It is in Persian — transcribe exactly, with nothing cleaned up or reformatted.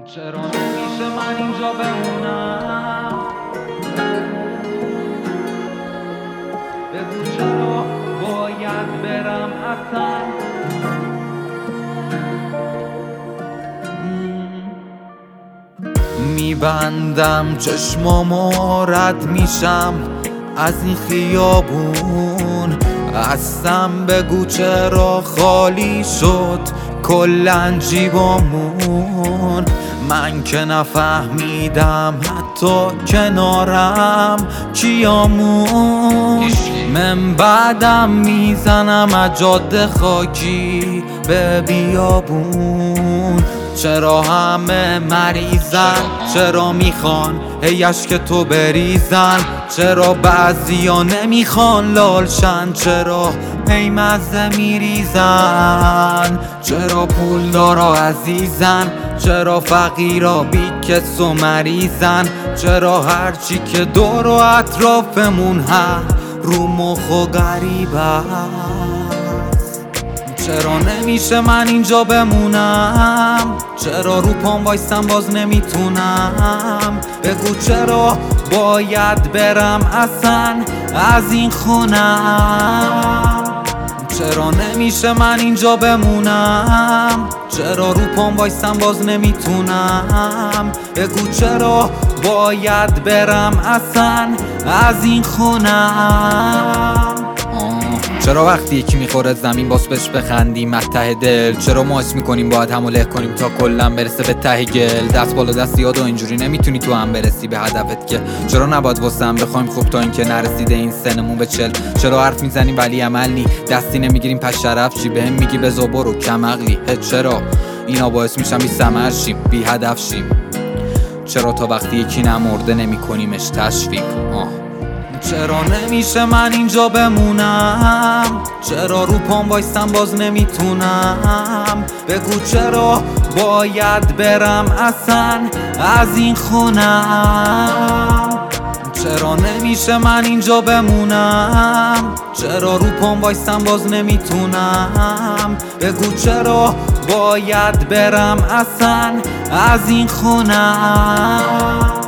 چرا نمیشه من اینجا بمونم؟ بگو چرا باید برم اصلا؟ میبندم چشمامو رد میشم از این خیابون، هستم بگو چرا خالی شد کلن جیبامون. من که نفهمیدم حتی کنارم کیامون. من بعدم میزنم از جاده خاکی به بیابون. چرا همه مریضن؟ چرا میخوان هی اشک تو بریزن؟ چرا بعضیا نمیخوان لالشن؟ چرا هی مزه میریزن؟ چرا پولدارا عزیزن؟ چرا فقیرا بیکس و مریضن؟ چرا هرچی که دور و اطرافمون هست رو مخ و غریب است؟ چرا نمیشه من اینجا بمونم؟ چرا رو پام وایستم باز نمیتونم؟ بگو چرا باید برم اصلا از این خونم؟ چرا نمیشه من اینجا بمونم؟ چرا رو پام وایستم باز نمیتونم؟ بگو چرا باید برم اصلا از این خونم؟ چرا وقتی یکی میخوره زمین باز بهش بخندیم از ته دل؟ چرا ما اسم میکنیم باید همو له کنیم تا کلن برسه به ته گل؟ دست بالا دست یاد و اینجوری نمیتونی تو هم برسی به هدفت که. چرا نباید واسه هم بخوایم خوب تا اینکه نرسیده این سنمون به چل؟ چرا حرف میزنیم ولی عمل نی؟ دستی نمیگیریم پس شرف چی؟ بهم میگی بزا برو کم عقلی؟ چرا اینا باعث میشن بی ثمر شیم بی هدف شیم؟ چرا تا وقتی یکی نمرده نمیکنیمش تشویق؟ آه چرا نمیشه من اینجا بمونم؟ چرا رو پام وایستم باز نمیتونم؟ بگو چرا باید برم اصلا از این خونم؟ چرا نمیشه من اینجا بمونم؟ چرا رو پام وایستم باز نمیتونم؟ بگو چرا باید برم اصلا از این خونم؟